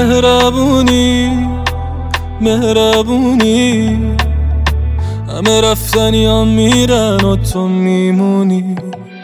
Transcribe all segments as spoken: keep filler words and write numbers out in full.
مهربونی مهربونی، همه رفتنیان میرن و تو میمونی.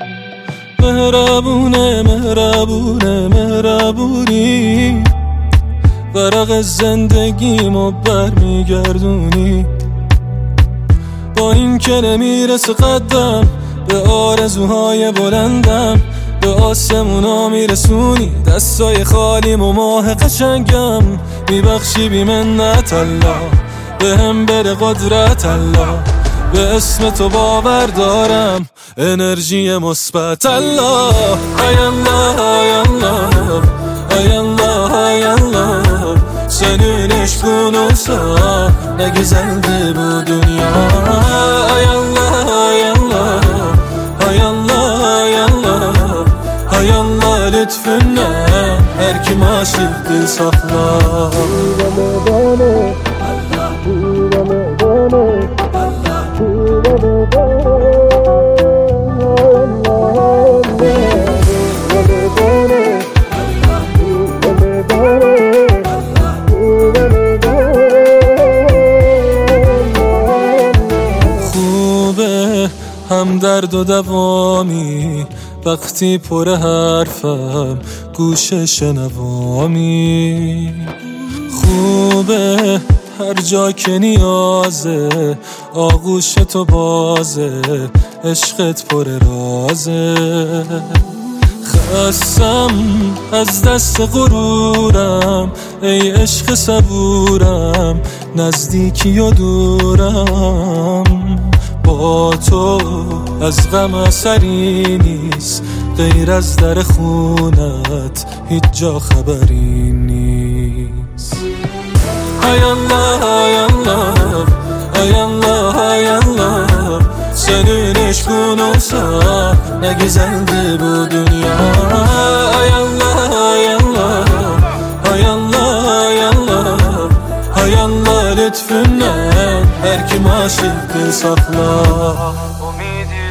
مهربونه مهربونه مهربونی، ورق زندگیمو برمیگردونی. با این که نمیرسه قدم به آرزوهای بلندم، به آسمونا میرسونی. دستای خالیم و ماه قشنگم میبخشی بی منت الله، به هم بده قدرت الله. به اسم تو باور دارم، انرژی مثبت الله. ای الله ای الله ey Allah ey Allah, senin aşkın olsa ne güzeldi bu dünya. Ey Allah ey Allah ey Allah ey Allah ey Allah, lütfunla her kim aşıktı sakla. هم درد و دوامی، وقتی پر حرفم گوش شنوامی. خوبه هر جا که نیازه، آغوش تو بازه، عشقت پر رازه. خستم از دست غرورم، ای عشق صبورم، نزدیکی و دورم. با تو از غم اثری نیست، غیر از در خونت هیچ جا خبری نیست. ای الله ای الله ey Allah ey Allah, senin aşkın olsa ne güzeldi bu dünya. Ey Allah ey Allah ey Allah ey Allah ey Allah, lütfunla her kim aşıktı sakla. امیدی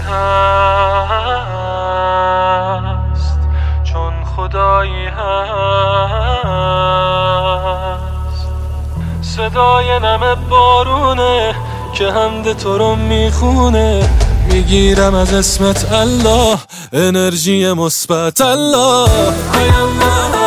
هست چون خدایی هست، صدای نم بارونه که حمد تو رو میخونه. میگیرم از اسمت الله، انرژی مثبت الله. ای الله